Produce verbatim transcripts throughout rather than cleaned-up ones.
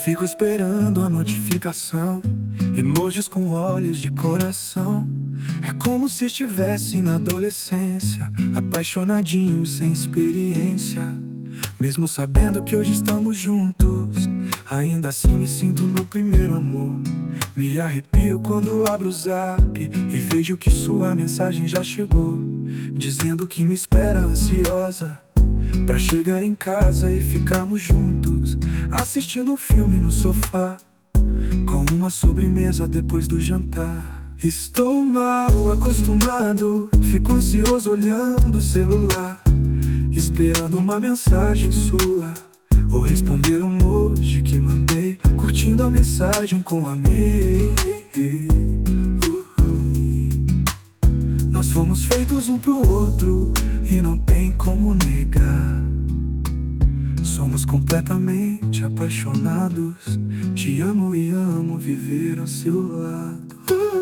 fico esperando a notificação, emojis com olhos de coração. É como se estivesse na adolescência, apaixonadinho sem experiência. Mesmo sabendo que hoje estamos juntos, ainda assim me sinto no primeiro amor. Me arrepio quando abro o zap e vejo que sua mensagem já chegou, dizendo que me espera ansiosa pra chegar em casa e ficarmos juntos, assistindo um filme no sofá, com uma sobremesa depois do jantar. Estou mal acostumado, fico ansioso olhando o celular, esperando uma mensagem sua, ou responder um emoji que mandei, curtindo a mensagem com amei. Nós fomos feitos um pro outro e não tem como negar. Somos completamente apaixonados. Te amo e amo viver ao seu lado.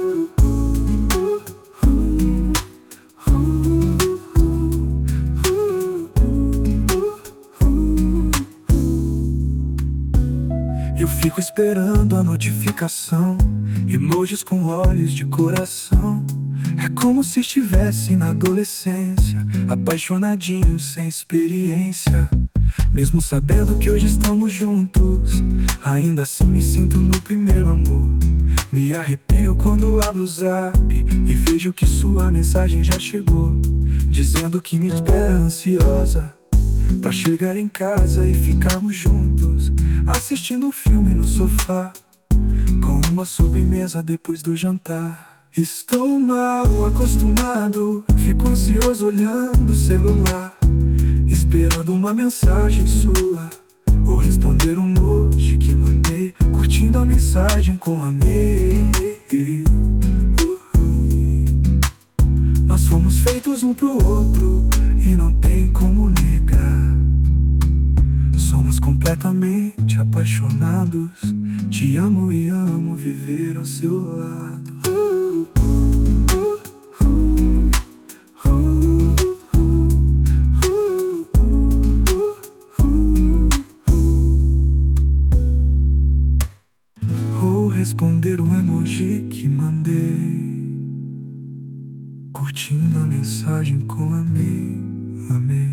Eu fico esperando a notificação, emojis com olhos de coração. É como se estivesse na adolescência, apaixonadinho sem experiência. Mesmo sabendo que hoje estamos juntos, ainda assim me sinto no primeiro amor. Me arrepio quando abro o zap e vejo que sua mensagem já chegou, dizendo que me espera ansiosa pra chegar em casa e ficarmos juntos, assistindo um filme no sofá, com uma sobremesa depois do jantar. Estou mal acostumado, fico ansioso olhando o celular, esperando uma mensagem sua, ou responder um emoji que mandei, curtindo a mensagem com amei. Nós fomos feitos um pro outro e não tem como negar. Somos completamente apaixonados. Te amo e amo viver ao seu lado. Ou responder o emoji que mandei, curtindo a mensagem com amei, amei.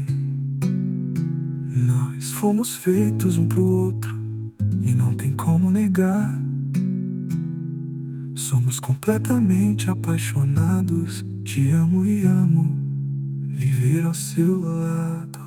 Nós fomos feitos um pro outro e não tem como negar. Somos completamente apaixonados. Te amo e amo viver ao seu lado.